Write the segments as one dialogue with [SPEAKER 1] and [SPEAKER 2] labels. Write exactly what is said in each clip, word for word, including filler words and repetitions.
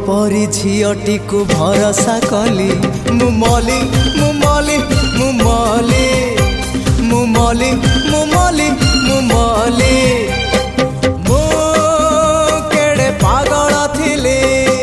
[SPEAKER 1] परी झीटी को भरोसा कली मु मली मु मली मु मली मु मली मु मली मु मली मु केड़े पागल थिली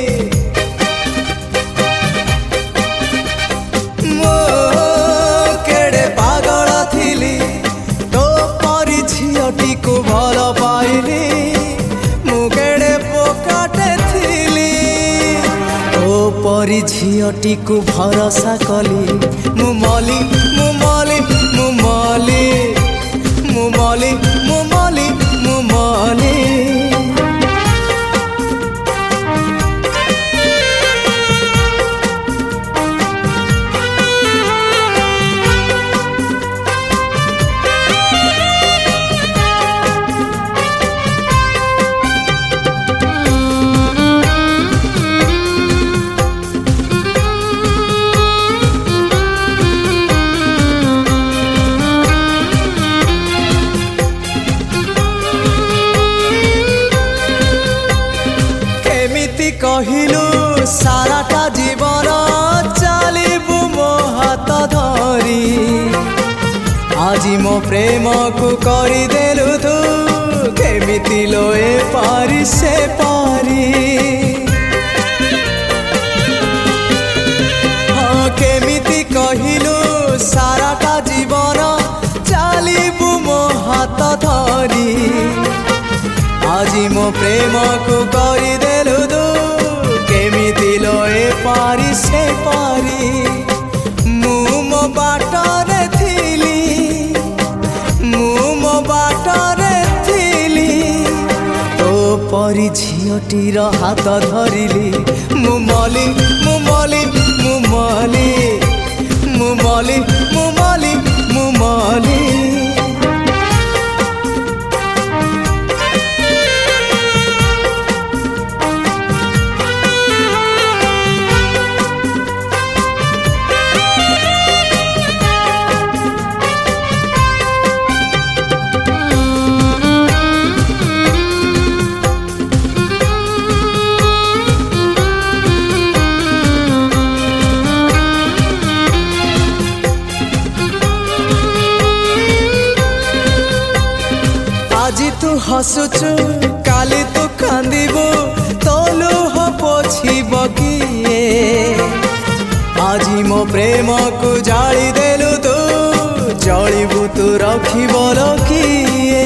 [SPEAKER 1] मु केड़े पागल थिली तो परी झीटी को भल पाइली मु केड़े पोकाटे थिली तो परी झीटी को भरोसा कली मु मली मु मली मु मली मु मली मु मली मु मली कहिलु साराटा जीवन चलिबु मो हाथ धरी आज मो प्रेम को करी देलु तू केमिति लोए पारी से पारी हाँ केमिति कहिलु साराटा जीवन चलिबु मो हाथ धरी आज मो प्रेम को करी देलु तू केमिति लोए पारी से पारी मु मो बाटरे थिली मु मो बाटरे थिली तो परी झीटीर हाथ धरिली मु मली मु मली मु मली मु मली मु मली मु मली आज तू हसुचु काली तू कांदिबु तो लुह पोछिब किए आज मो प्रेम को जाली देलु तू जलिबु तू रखिब किए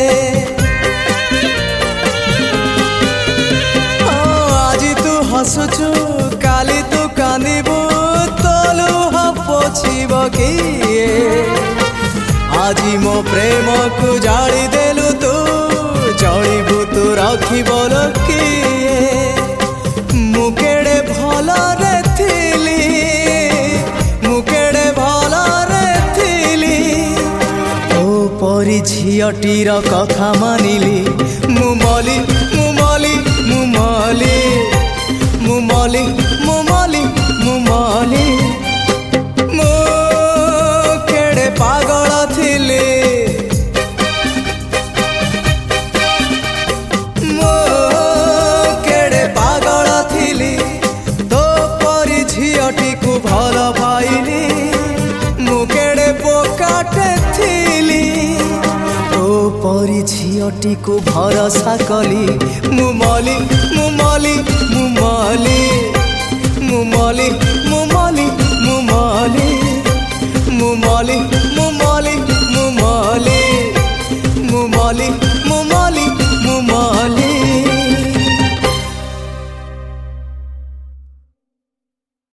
[SPEAKER 1] आज तू हसुचु काली तू कांदिबु तो लुह पोछिब किए आज मो प्रेम को जाली देलु तू जलिबु तू रखिब किए मु केड़े भल रे थिली मु केड़े भल रे थिली ओ परी झीटीर कथा मानिली मु मली मु मली मु मली मु मली मु मली मु मली मु केड़े पागल थिली मो केड़े पागल थिली तो परी झीटी को भल पाइली मु केड़े पोकाटे थिली तो परी झीटी को भरोसा कली मु मली मु मली मु मली